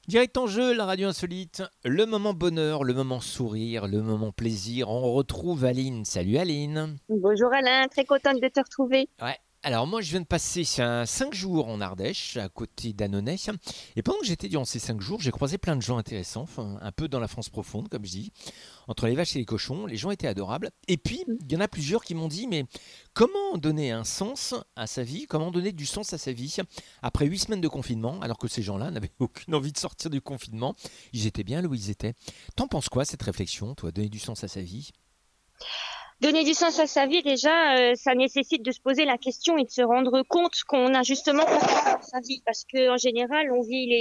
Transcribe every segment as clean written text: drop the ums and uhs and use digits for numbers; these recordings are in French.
Direct en jeu, la radio insolite, le moment bonheur, le moment sourire, le moment plaisir. On retrouve Aline. Salut Aline. Bonjour Alain, très contente de te retrouver. Ouais. Alors moi je viens de passer 5 jours en Ardèche, à côté d'Annonay. Et pendant que j'étais durant ces 5 jours, j'ai croisé plein de gens intéressants, enfin, un peu dans la France profonde comme je dis. Entre les vaches et les cochons, les gens étaient adorables. Et puis il y en a plusieurs qui m'ont dit, mais comment donner un sens à sa vie, comment donner du sens à sa vie après 8 semaines de confinement, alors que ces gens-là n'avaient aucune envie de sortir du confinement. Ils étaient bien là où ils étaient. T'en penses quoi cette réflexion, toi, donner du sens à sa vie? Donner du sens à sa vie, déjà, ça nécessite de se poser la question et de se rendre compte qu'on a justement pas de sens à sa vie, parce que en général, on vit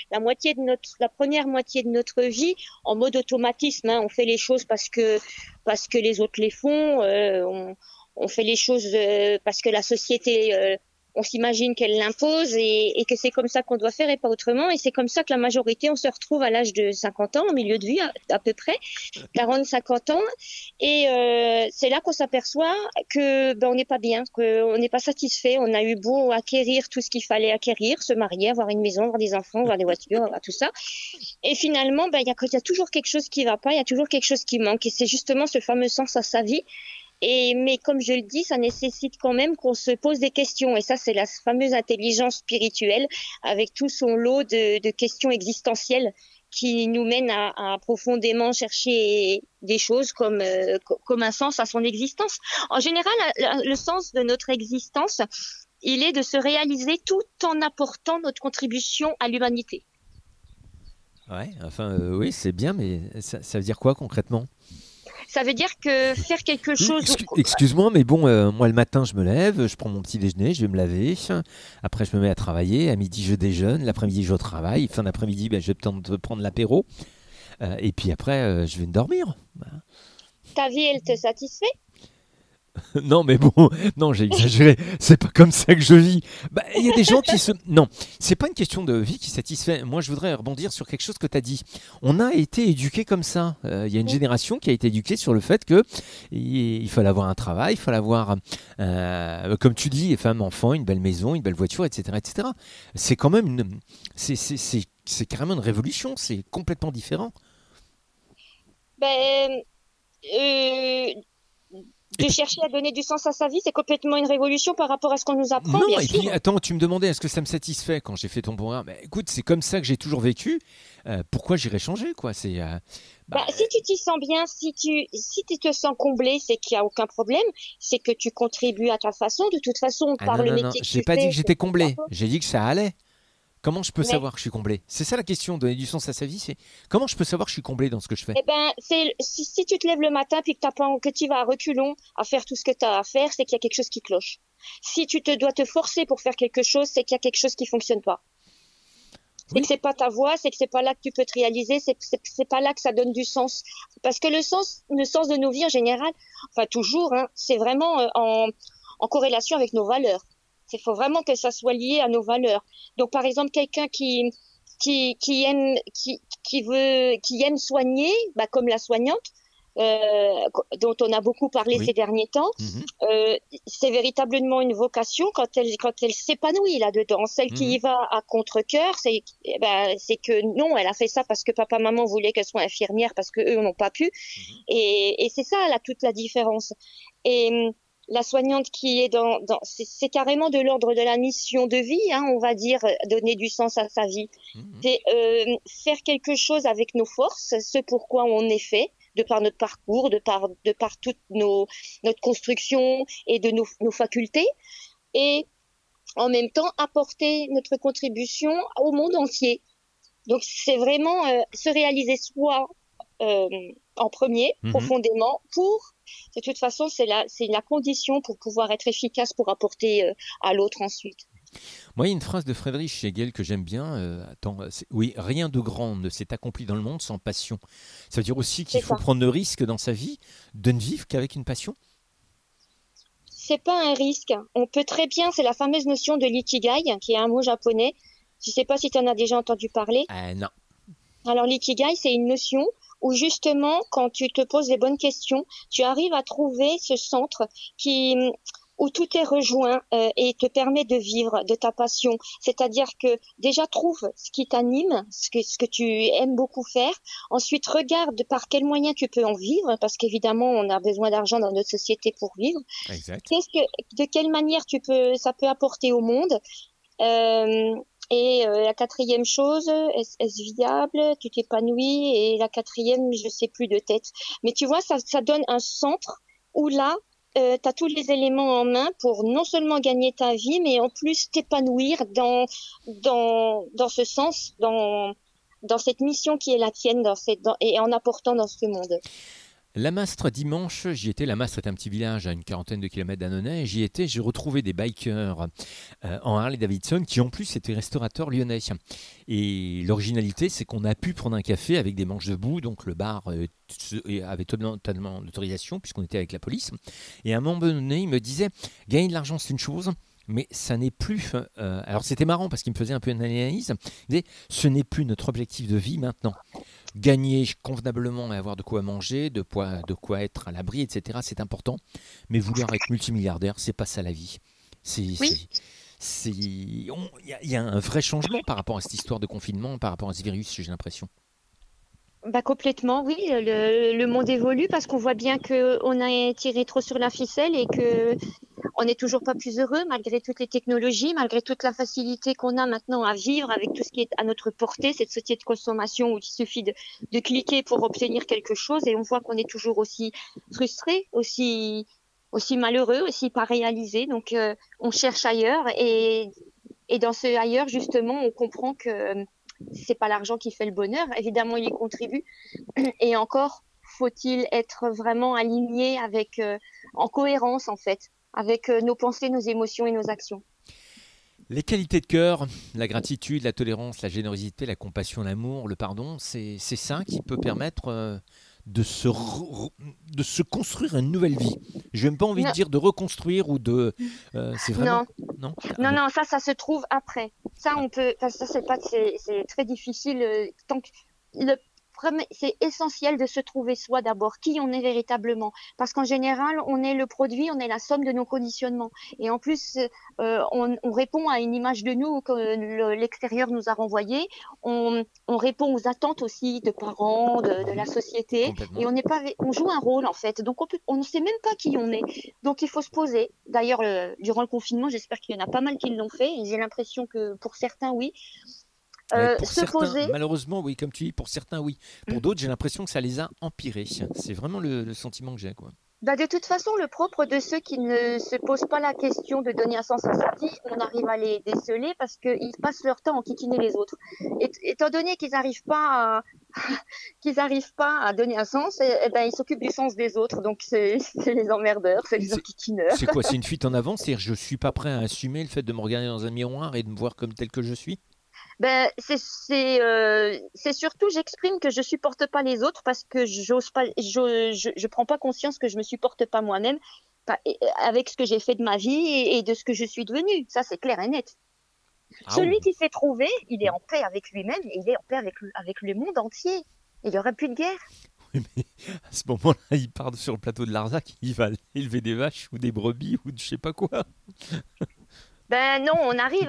la première moitié de notre vie en mode automatisme. Hein. On fait les choses parce que les autres les font. On fait les choses parce que la société on s'imagine qu'elle l'impose et que c'est comme ça qu'on doit faire et pas autrement. Et c'est comme ça que la majorité, on se retrouve à l'âge de 50 ans, au milieu de vie à peu près, 40-50 ans. Et c'est là qu'on s'aperçoit que on n'est pas bien, qu'on n'est pas satisfait. On a eu beau acquérir tout ce qu'il fallait acquérir, se marier, avoir une maison, avoir des enfants, avoir des voitures, avoir tout ça. Et finalement, il y a toujours quelque chose qui va pas, il y a toujours quelque chose qui manque. Et c'est justement ce fameux sens à sa vie mais comme je le dis, ça nécessite quand même qu'on se pose des questions. Et ça, c'est la fameuse intelligence spirituelle avec tout son lot de questions existentielles qui nous mènent à profondément chercher des choses comme un sens à son existence. En général, le sens de notre existence, il est de se réaliser tout en apportant notre contribution à l'humanité. Ouais, enfin oui, c'est bien, mais ça veut dire quoi concrètement? Ça veut dire que faire quelque chose. Excuse-moi, mais bon, moi le matin je me lève, je prends mon petit déjeuner, je vais me laver, après je me mets à travailler, à midi je déjeune, l'après-midi je travaille, fin d'après-midi je vais peut-être prendre l'apéro, et puis après je vais me dormir. Ta vie, elle te satisfait? Non, mais bon, non, j'ai exagéré. C'est pas comme ça que je vis. Bah, il y a des gens qui se. Non, c'est pas une question de vie qui satisfait. Moi, je voudrais rebondir sur quelque chose que tu as dit. On a été éduqués comme ça. Il y a une génération qui a été éduquée sur le fait que il fallait avoir un travail, il fallait avoir, comme tu dis, femme, enfant, une belle maison, une belle voiture, etc., etc. C'est quand même une. C'est carrément une révolution. C'est complètement différent. Ben, euh, Et de puis, chercher à donner du sens à sa vie, c'est complètement une révolution par rapport à ce qu'on nous apprend, non, bien et sûr. puis attends, tu me demandais est-ce que ça me satisfait quand j'ai fait ton programme. Bah, écoute, c'est comme ça que j'ai toujours vécu. Pourquoi j'irais changer quoi? C'est bah, Bah, si tu t'y sens bien, si tu te sens comblé, c'est qu'il n'y a aucun problème, c'est que tu contribues à ta façon. De toute façon, ah par non le non non, métier que j'ai tu pas dit fais, que c'est j'étais comblé. d'accord. J'ai dit que ça allait. Comment je peux Mais, savoir que je suis comblé? C'est ça la question. Donner du sens à sa vie, c'est comment je peux savoir que je suis comblé dans ce que je fais? eh ben, si tu te lèves le matin puis que que tu vas à reculons à faire tout ce que tu as à faire, c'est qu'il y a quelque chose qui cloche. Si tu te dois te forcer pour faire quelque chose, c'est qu'il y a quelque chose qui fonctionne pas. C'est que Oui. c'est pas ta voix, c'est que c'est pas là que tu peux te réaliser, c'est pas là que ça donne du sens. Parce que le sens de nos vies en général, enfin toujours, hein, c'est vraiment en corrélation avec nos valeurs. Il faut vraiment que ça soit lié à nos valeurs. Donc par exemple, quelqu'un qui aime soigner, bah, comme la soignante, dont on a beaucoup parlé Oui. ces derniers temps, Mhm. euh, c'est véritablement une vocation quand elle s'épanouit là-dedans. Celle qui y Mhm. va à contre-cœur, c'est que non, elle a fait ça parce que papa, maman voulaient qu'elle soit infirmière parce que eux n'ont pas pu. Mhm. Et c'est ça, là, toute la différence. Et la soignante qui est c'est carrément de l'ordre de la mission de vie, hein, on va dire, donner du sens à sa vie. Mhm. C'est faire quelque chose avec nos forces, ce pourquoi on est fait, de par notre parcours, de par toute notre construction et de nos facultés, et en même temps apporter notre contribution au monde entier. Donc c'est vraiment se réaliser soi euh, en premier, Mhm. profondément, de toute façon, c'est la condition pour pouvoir être efficace pour apporter à l'autre ensuite. Moi, il y a une phrase de Friedrich Hegel que j'aime bien. Attends, oui, rien de grand ne s'est accompli dans le monde sans passion. Ça veut dire aussi qu'il C'est faut ça. prendre le risque dans sa vie de ne vivre qu'avec une passion. C'est pas un risque. On peut très bien, c'est la fameuse notion de l'ikigai, qui est un mot japonais. Je sais pas si tu en as déjà entendu parler. Non. Alors l'ikigai, c'est une notion où justement, quand tu te poses les bonnes questions, tu arrives à trouver ce centre qui où tout est rejoint et te permet de vivre de ta passion. C'est-à-dire que déjà trouve ce qui t'anime, ce que tu aimes beaucoup faire. Ensuite, regarde par quels moyens tu peux en vivre, parce qu'évidemment, on a besoin d'argent dans notre société pour vivre. Exact. De quelle manière ça peut apporter au monde. La quatrième chose, est-ce viable? Tu t'épanouis. Et la quatrième, je sais plus de tête. Mais tu vois, ça donne un centre où là, tu as tous les éléments en main pour non seulement gagner ta vie, mais en plus t'épanouir dans ce sens, dans cette mission qui est la tienne, et en apportant dans ce monde. La Mastre, dimanche, j'y étais. La Mastre est un petit village à une quarantaine de kilomètres d'Annonay. J'y étais, j'ai retrouvé des bikers en Harley-Davidson qui en plus étaient restaurateurs lyonnais. Et l'originalité, c'est qu'on a pu prendre un café avec des manches debout, donc le bar avait totalement l'autorisation puisqu'on était avec la police. Et à un moment donné, il me disait, gagner de l'argent c'est une chose, mais ça n'est plus... alors c'était marrant parce qu'il me faisait un peu une analyse. Il disait, ce n'est plus notre objectif de vie maintenant. Gagner convenablement et avoir de quoi manger, de quoi être à l'abri, etc., c'est important. Mais vouloir être multimilliardaire, c'est pas ça la vie. Il y a un vrai changement par rapport à cette histoire de confinement, par rapport à ce virus, j'ai l'impression. Bah complètement, oui. Le monde évolue parce qu'on voit bien qu'on a tiré trop sur la ficelle et que on n'est toujours pas plus heureux malgré toutes les technologies, malgré toute la facilité qu'on a maintenant à vivre avec tout ce qui est à notre portée, cette société de consommation où il suffit de cliquer pour obtenir quelque chose et on voit qu'on est toujours aussi frustré, aussi malheureux, aussi pas réalisé. Donc on cherche ailleurs et dans ce ailleurs justement on comprend que c'est pas l'argent qui fait le bonheur. Évidemment, il y contribue. Et encore, faut-il être vraiment aligné en cohérence, en fait, avec nos pensées, nos émotions et nos actions. Les qualités de cœur, la gratitude, la tolérance, la générosité, la compassion, l'amour, le pardon, c'est ça qui peut permettre de se construire une nouvelle vie. Je n'ai même pas envie de dire de reconstruire ou de... c'est vraiment... Non, ça se trouve après. Ça, on peut... Ça, c'est très difficile. Tant que c'est essentiel de se trouver soi d'abord, qui on est véritablement. Parce qu'en général, on est le produit, on est la somme de nos conditionnements. Et en plus, on répond à une image de nous que l'extérieur nous a renvoyée. On répond aux attentes aussi de parents, de la société. Et on joue un rôle en fait. Donc on ne sait même pas qui on est. Donc il faut se poser. D'ailleurs, durant le confinement, j'espère qu'il y en a pas mal qui l'ont fait. Et j'ai l'impression que pour certains, oui. Poser. Malheureusement, oui, comme tu dis, pour certains, oui. Pour d'autres, j'ai l'impression que ça les a empirés. C'est vraiment le sentiment que j'ai, quoi. Bah de toute façon, le propre de ceux qui ne se posent pas la question de donner un sens à sa vie, on arrive à les déceler parce qu'ils passent leur temps à enquiquiner les autres. Étant donné qu'ils n'arrivent pas à donner un sens, ils s'occupent du sens des autres. Donc c'est les emmerdeurs, c'est les enquiquineurs. C'est quoi? C'est une fuite en avant? C'est-à-dire je suis pas prêt à assumer le fait de me regarder dans un miroir et de me voir comme tel que je suis? C'est surtout j'exprime que je supporte pas les autres parce que je prends pas conscience que je me supporte pas moi-même avec ce que j'ai fait de ma vie et de ce que je suis devenue. Ça c'est clair et net. Celui qui s'est trouvé, il est en paix avec lui-même et il est en paix avec le monde entier. Il y aura plus de guerre. Oui, mais à ce moment-là, il part sur le plateau de Larzac, il va élever des vaches ou des brebis ou de je sais pas quoi. Non, on arrive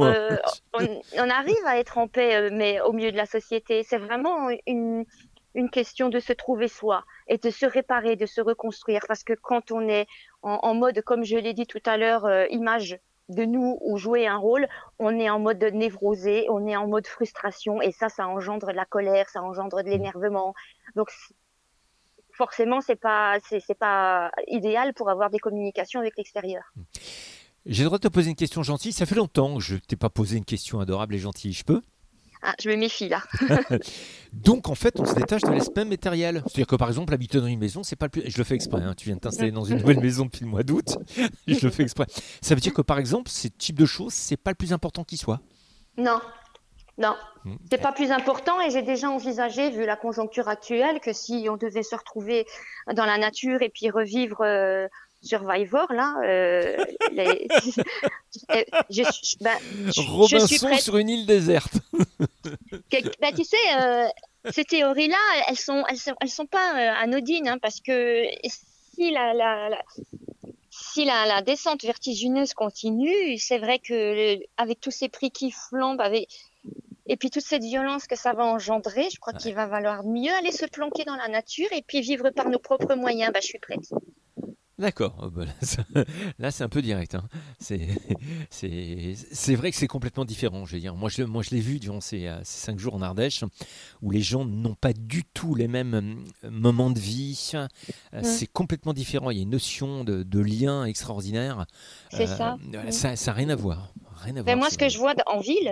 à être en paix, mais au milieu de la société. C'est vraiment une question de se trouver soi et de se réparer, de se reconstruire. Parce que quand on est en mode, comme je l'ai dit tout à l'heure, image de nous ou jouer un rôle, on est en mode névrosé, on est en mode frustration et ça engendre de la colère, ça engendre de l'énervement. Donc forcément, c'est pas idéal pour avoir des communications avec l'extérieur. J'ai le droit de te poser une question gentille. Ça fait longtemps que je ne t'ai pas posé une question adorable et gentille. Je peux? Ah, je me méfie là. Donc en fait, on se détache de l'aspect matériel. C'est-à-dire que par exemple, habiter dans une maison, c'est pas le plus. Je le fais exprès. Hein. Tu viens de t'installer dans une nouvelle maison depuis le mois d'août. Je le fais exprès. Ça veut dire que par exemple, ces types de choses, c'est pas le plus important qui soit. Non, c'est pas plus important et j'ai déjà envisagé, vu la conjoncture actuelle, que si on devait se retrouver dans la nature et puis revivre Survivor là, Robinson je suis prête. Sur une île déserte. Tu sais, ces théories-là, elles sont pas anodines, hein, parce que si si la descente vertigineuse continue, c'est vrai que avec tous ces prix qui flambent, et puis toute cette violence que ça va engendrer, je crois qu'il Ouais. va valoir mieux aller se planquer dans la nature et puis vivre par nos propres moyens. Bah, je suis prête. D'accord. Bah, là, c'est un peu direct, hein. C'est, c'est vrai que c'est complètement différent. Je veux dire, moi, je l'ai vu durant ces 5 jours en Ardèche, où les gens n'ont pas du tout les mêmes moments de vie. Mm. C'est complètement différent. Il y a une notion de lien extraordinaire. C'est ça. Voilà, Mm. ça n'a rien à voir. Rien à Ben voir. moi, C'est ce que vraiment. je vois en ville,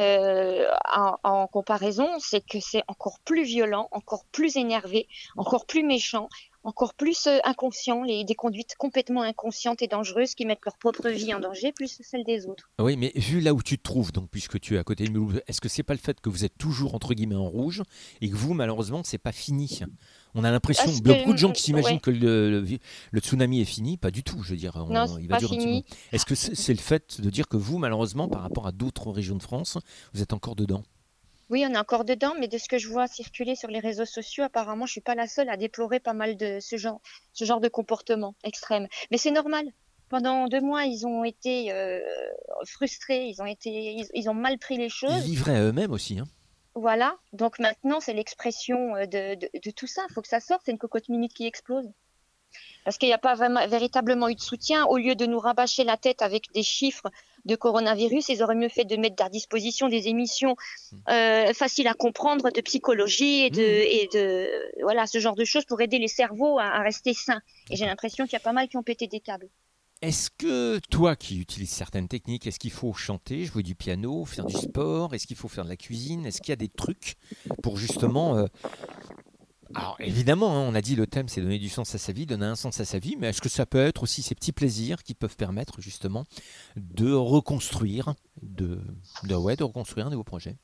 en comparaison, c'est que c'est encore plus violent, encore plus énervé, encore plus méchant, encore plus inconscient, des conduites complètement inconscientes et dangereuses qui mettent leur propre vie en danger, plus celle des autres. Oui, mais vu là où tu te trouves, donc puisque tu es à côté de Mulhouse, est-ce que c'est pas le fait que vous êtes toujours entre guillemets en rouge et que vous, malheureusement, c'est pas fini? On a l'impression, Parce il y a beaucoup de gens que, qui s'imaginent ouais, que le tsunami est fini. Pas du tout, je veux dire, non, c'est il va pas durer un petit moment. fini. Est-ce que c'est le fait de dire que vous, malheureusement, par rapport à d'autres régions de France, vous êtes encore dedans? Oui, on est encore dedans, mais de ce que je vois circuler sur les réseaux sociaux, apparemment, je suis pas la seule à déplorer pas mal de ce genre de comportement extrême. Mais c'est normal. Pendant 2 mois, ils ont été frustrés, ils ont mal pris les Ils choses. vivraient à eux-mêmes aussi, hein. Voilà. Donc maintenant, c'est l'expression de tout ça. Il faut que ça sorte. C'est une cocotte minute qui explose. Parce qu'il n'y a pas vraiment, véritablement eu de soutien. Au lieu de nous rabâcher la tête avec des chiffres de coronavirus, ils auraient mieux fait de mettre à disposition des émissions faciles à comprendre de psychologie Mhm. voilà, ce genre de choses pour aider les cerveaux à rester sains. Et j'ai l'impression qu'il y a pas mal qui ont pété des câbles. Est-ce que toi qui utilises certaines techniques, est-ce qu'il faut chanter, jouer du piano, faire du sport? Est-ce qu'il faut faire de la cuisine? Est-ce qu'il y a des trucs pour justement alors évidemment, hein, on a dit le thème c'est donner du sens à sa vie, donner un sens à sa vie, mais est-ce que ça peut être aussi ces petits plaisirs qui peuvent permettre justement de reconstruire, ouais, de reconstruire un nouveau projet?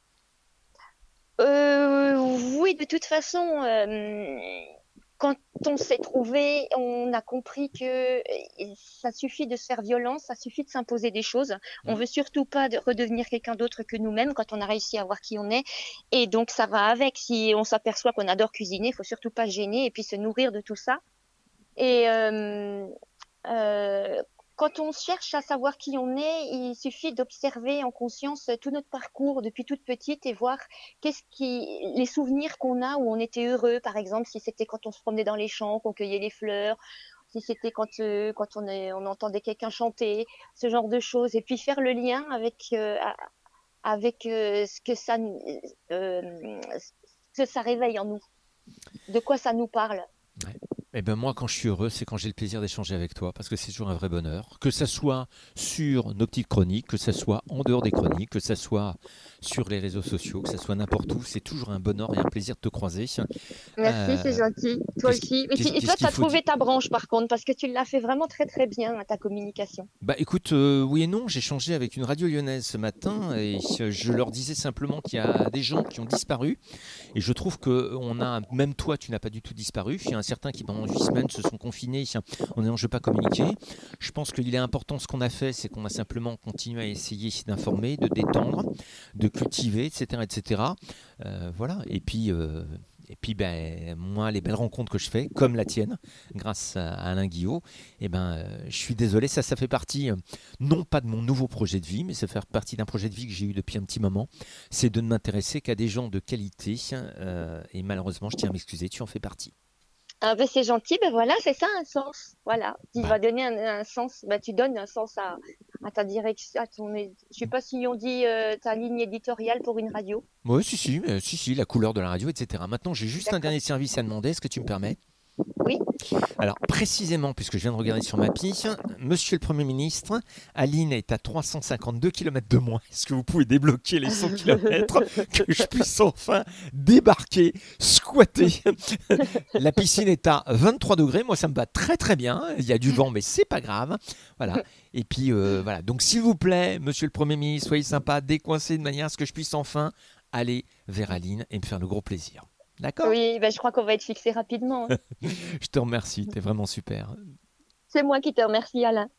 Oui, de toute façon, quand on s'est trouvé, on a compris que ça suffit de se faire violence, ça suffit de s'imposer des choses. On Hmm. veut surtout pas redevenir quelqu'un d'autre que nous-mêmes quand on a réussi à voir qui on est. Et donc, ça va avec. Si on s'aperçoit qu'on adore cuisiner, il faut surtout pas se gêner et puis se nourrir de tout ça. Et euh, quand on cherche à savoir qui on est, il suffit d'observer en conscience tout notre parcours depuis toute petite et voir les souvenirs qu'on a où on était heureux, par exemple, si c'était quand on se promenait dans les champs, qu'on cueillait les fleurs, si c'était quand on entendait quelqu'un chanter, ce genre de choses. Et puis faire le lien avec ce que ça réveille en nous, de quoi ça nous parle. Ouais. Eh ben moi, quand je suis heureux, c'est quand j'ai le plaisir d'échanger avec toi, parce que c'est toujours un vrai bonheur. Que ça soit sur nos petites chroniques, que ça soit en dehors des chroniques, que ça soit sur les réseaux sociaux, que ça soit n'importe où, c'est toujours un bonheur et un plaisir de te croiser. Merci, c'est Euh, gentil. Toi aussi. Et toi, qu'est-ce tu qu'il as faut dire? trouvé ta branche, par contre, parce que tu l'as fait vraiment très, très bien, ta communication. Bah écoute, oui et non, j'ai changé avec une radio lyonnaise ce matin et je leur disais simplement qu'il y a des gens qui ont disparu et je trouve que même toi tu n'as pas du tout disparu, il y a un certain qui pendant 8 semaines se sont confinés en disant je ne veux pas communiquer. Je pense qu'il est important ce qu'on a fait, c'est qu'on a simplement continué à essayer d'informer, de détendre, de cultiver, etc. etc. Voilà, et puis ben, moi, les belles rencontres que je fais, comme la tienne, grâce à Alain Guillot, je suis désolé, ça fait partie, non pas de mon nouveau projet de vie, mais ça fait partie d'un projet de vie que j'ai eu depuis un petit moment. C'est de ne m'intéresser qu'à des gens de qualité. Et malheureusement, je tiens à m'excuser, tu en fais partie. Ah ben c'est gentil, ben voilà, c'est ça un sens. Voilà, tu Bah, vas donner un sens, ben tu donnes un sens à ta direction, je sais pas si on dit ta ligne éditoriale pour une radio. ouais, si, la couleur de la radio, etc. Maintenant, j'ai juste un D'accord. dernier service à demander. Est-ce que tu me permets? Oui. Alors, précisément, puisque je viens de regarder sur ma piste, Monsieur le Premier ministre, Aline est à 352 km de moi. Est-ce que vous pouvez débloquer les 100 km que je puisse enfin débarquer, squatter? La piscine est à 23 degrés. Moi, ça me va très très bien. Il y a du vent, mais c'est pas grave. Voilà. Et puis, voilà. Donc, s'il vous plaît, Monsieur le Premier ministre, soyez sympa, décoincez de manière à ce que je puisse enfin aller vers Aline et me faire le gros plaisir. D'accord? Oui, ben je crois qu'on va être fixé rapidement, hein. Je te remercie. T'es vraiment super. C'est moi qui te remercie, Alain.